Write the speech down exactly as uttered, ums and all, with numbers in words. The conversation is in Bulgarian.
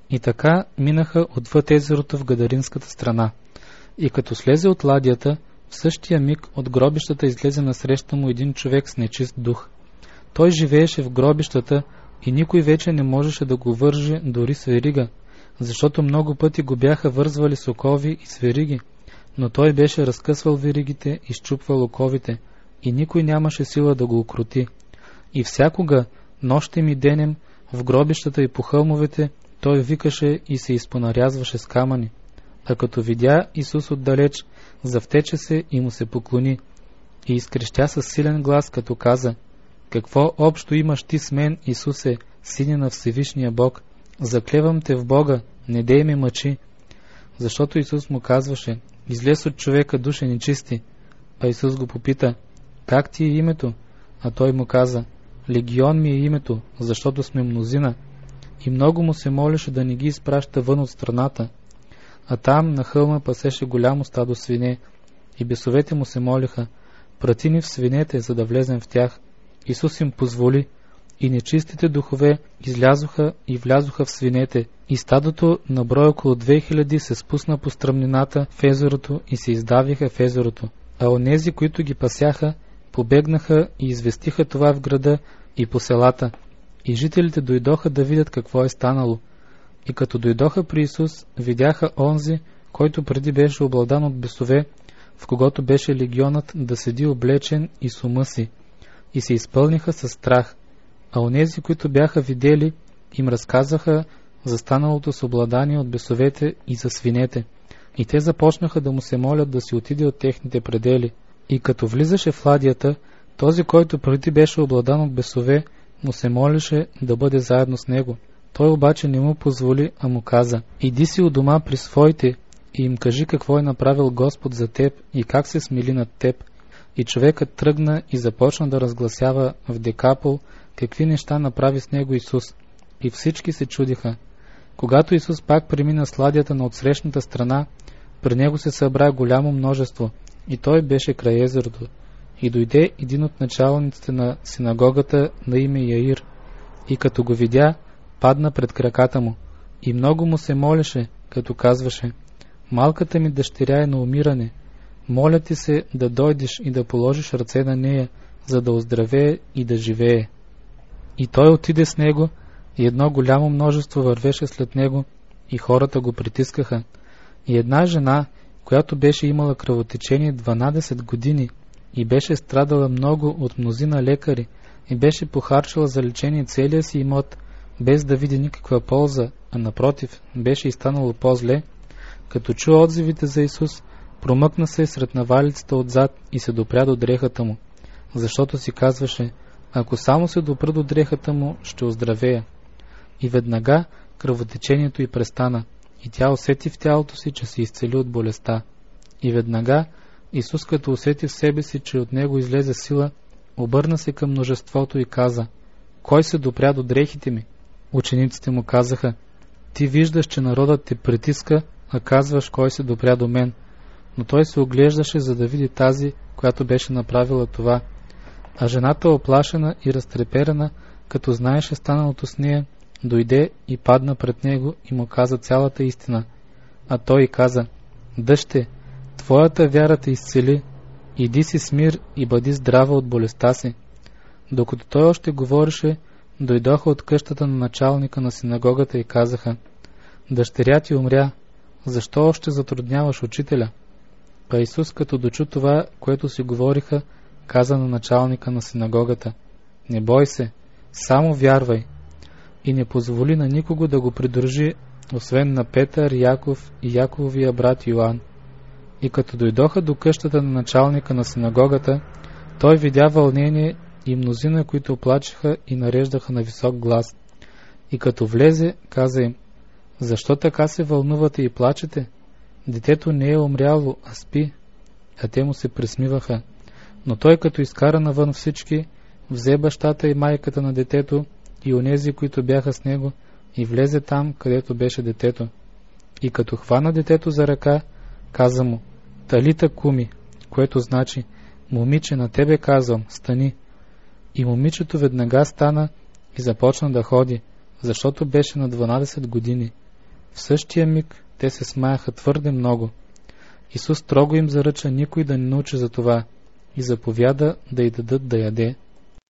И така минаха отвъд езерото в Гадаринската страна. И като слезе от ладията, в същия миг от гробищата излезе насреща му един човек с нечист дух. Той живееше в гробищата и никой вече не можеше да го върже дори с верига, защото много пъти го бяха вързвали с окови и с вериги, но той беше разкъсвал веригите и счупвал оковите, и никой нямаше сила да го укрути. И всякога, нощем и денем, в гробищата и по хълмовете, той викаше и се изпонарязваше с камъни. А като видя Исус отдалеч, завтече се и му се поклони, и изкрещя със силен глас, като каза: какво общо имаш ти с мен, Исусе, сине на Всевишния Бог? Заклевам те в Бога, не дей ме мъчи. Защото Исус му казваше: излез от човека, душа нечисти. А Исус го попита: как ти е името? А той му каза: Легион ми е името, защото сме мнозина. И много му се молеше да не ги изпраща вън от страната. А там на хълма пасеше голямо стадо свине, и бесовете му се молиха: прати ни в свинете, за да влезем в тях. Исус им позволи, и нечистите духове излязоха и влязоха в свинете, и стадото на брой около две хиляди се спусна по стръмнината в езерото и се издавиха в езерото. А онези, които ги пасяха, побегнаха и известиха това в града и по селата. И жителите дойдоха да видят какво е станало. И като дойдоха при Исус, видяха онзи, който преди беше обладан от бесове, в когото беше легионът, да седи облечен и с ума си. И се изпълниха със страх. А онези, които бяха видели, им разказаха за станалото с обладание от бесовете и за свинете. И те започнаха да му се молят да си отиде от техните предели. И като влизаше в ладията, този, който преди беше обладан от бесове, му се молеше да бъде заедно с него. Той обаче не му позволи, а му каза: иди си у дома при своите и им кажи какво е направил Господ за теб и как се смили над теб. И човекът тръгна и започна да разгласява в Декапол какви неща направи с него Исус. И всички се чудиха. Когато Исус пак премина с ладията на отсрещната страна, при него се събра голямо множество, и той беше край езерото. И дойде един от началниците на синагогата на име Яир, и като го видя, падна пред краката му, и много му се молеше, като казваше: малката ми дъщеря е на умиране, моля ти се да дойдеш и да положиш ръце на нея, за да оздравее и да живее. И той отиде с него, и едно голямо множество вървеше след него, и хората го притискаха. И една жена, която беше имала кръвотечение дванадесет години, и беше страдала много от мнозина лекари, и беше похарчила за лечение целия си имот, без да види никаква полза, а напротив, беше и станало по-зле, като чу отзивите за Исус, промъкна се сред навалицата отзад и се допря до дрехата му, защото си казваше: ако само се допра до дрехата му, ще оздравея. И веднага кръвотечението й престана, и тя усети в тялото си, че се изцели от болестта. И веднага Исус, като усети в себе си, че от него излезе сила, обърна се към множеството и каза: кой се допря до дрехите ми? Учениците му казаха: ти виждаш, че народът те притиска, а казваш: кой се допря до мен? Но той се оглеждаше, за да види тази, която беше направила това. А жената, оплашена и разтреперена, като знаеше станалото с нея, дойде и падна пред него и му каза цялата истина. А той каза: дъще, твоята вяра те изцели, иди си с мир и бъди здрава от болестта си. Докато той още говореше, дойдоха от къщата на началника на синагогата и казаха: дъщеря ти умря, защо още затрудняваш учителя? А Исус, като дочу това, което си говориха, каза на началника на синагогата: не бой се, само вярвай. И не позволи на никого да го придружи, освен на Петър, Яков и Якововия брат Йоан. И като дойдоха до къщата на началника на синагогата, той видя вълнение и мнозина, които плачеха и нареждаха на висок глас. И като влезе, каза им: защо така се вълнувате и плачете? Детето не е умряло, а спи. А те му се присмиваха. Но той, като изкара навън всички, взе бащата и майката на детето и онези, които бяха с него, и влезе там, където беше детето. И като хвана детето за ръка, каза му: Талита куми, което значи: момиче, на тебе казвам, стани. И момичето веднага стана и започна да ходи, защото беше на дванадесет години. В същия миг те се смаяха твърде много. Исус строго им заръча никой да не научи за това и заповяда да й дадат да яде.